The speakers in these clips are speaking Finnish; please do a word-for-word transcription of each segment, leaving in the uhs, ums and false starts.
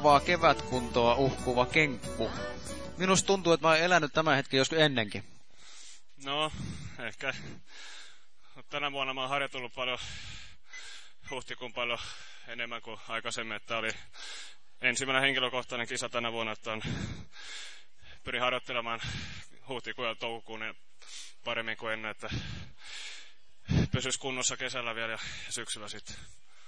mahtavaa kevätkuntoa uhkuva kenkku. Minusta tuntuu, että mä oon elänyt tämän hetken joskus ennenkin. No, ehkä. Tänä vuonna mä oon harjoitellut paljon, huhtikuun paljon enemmän kuin aikaisemmin. Että oli ensimmäinen henkilökohtainen kisa tänä vuonna, että on, pyrin harjoittelemaan huhtikuun ja toukokuun paremmin kuin ennen, että pysyisi kunnossa kesällä vielä ja syksyllä sitten.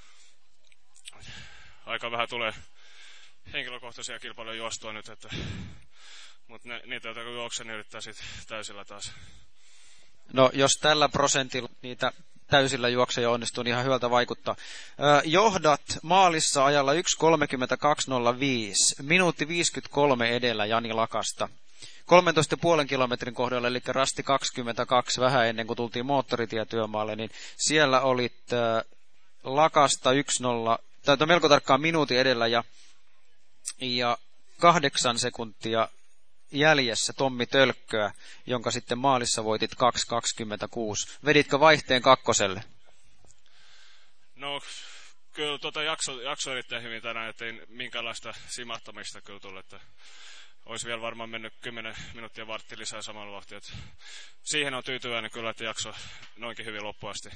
Aika vähän tulee henkilökohtaisia kilpailuja juostua nyt, että, mutta ne, niitä, joita kun juoksen, niin yrittää sitten täysillä taas. No, jos tällä prosentilla niitä täysillä juokseja onnistuu, niin ihan hyvältä vaikuttaa. Ö, johdat maalissa ajalla yksi kolmekymmentäkaksi nolla viisi, minuutti viisikymmentäkolme edellä Jani Lakasta. kolmetoista pilkku viisi kilometrin kohdalla, eli rasti kaksikymmentäkaksi, vähän ennen kuin tultiin moottoritietyömaalle, niin siellä olit ö, Lakasta yksi nolla, tai melko tarkkaan minuutin edellä, ja, ja kahdeksan sekuntia jäljessä Tommi Tölkköä, jonka sitten maalissa voitit kaksi kaksikymmentäkuusi. Veditkö vaihteen kakkoselle? No, kyllä tuota jakso, jakso erittäin hyvin tänään, ettei minkäänlaista simahtamista kyllä tullut, että olisi vielä varmaan mennyt kymmenen minuuttia vartti lisää samalla vauhtia. Siihen on tyytyväinen kyllä, että jakso noinkin hyvin loppuun asti.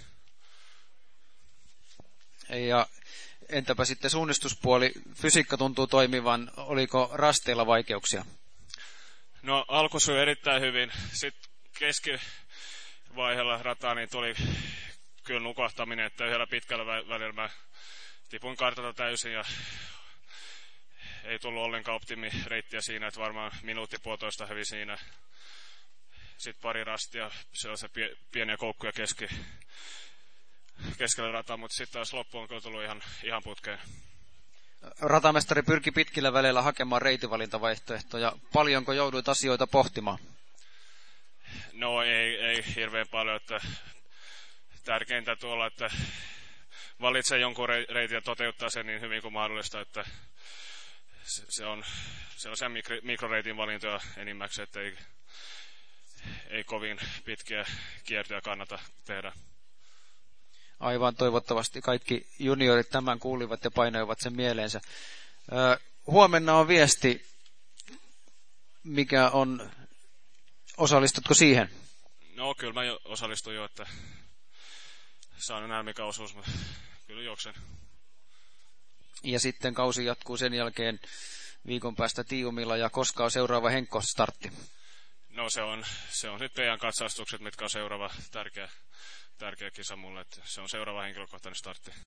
Ja entäpä sitten suunnistuspuoli? Fysiikka tuntuu toimivan. Oliko rasteilla vaikeuksia? No, alku sui erittäin hyvin. Sitten keskivaiheella rataa niin tuli kyllä nukahtaminen, että yhdellä pitkällä välillä mä tipuin kartalta täysin ja ei tullut ollenkaan optimireittiä siinä, että varmaan minuutti puolitoista hävi siinä. Sitten pari rastia, sellaisia pieniä koukkuja keski, keskellä rataa, mutta sitten taas loppuun on kyllä tullut ihan, ihan putkeen. Ratamestari pyrki pitkillä väleillä hakemaan reitinvalintavaihtoehtoja. Paljonko jouduit asioita pohtimaan? No ei, ei hirveän paljon, että tärkeintä tuolla, että valitsee jonkun reitin ja toteuttaa sen niin hyvin kuin mahdollista, että se on sellaisia mikroreitin valintoja enimmäkseen, että ei, ei kovin pitkiä kiertoja kannata tehdä. Aivan, toivottavasti kaikki juniorit tämän kuulivat ja painoivat sen mieleensä. Ö, huomenna on viesti, mikä on, osallistutko siihen? No kyllä mä jo osallistuin jo, että saan nähdä mikä osuus, mutta kyllä juoksen. Ja sitten kausi jatkuu sen jälkeen viikon päästä Tiiumilla, ja koska on seuraava Henkko-startti? No se on, se on sitten P N-katsastukset, mitkä on seuraava tärkeä, tärkeä kisa mulle, että se on seuraava henkilökohtainen startti.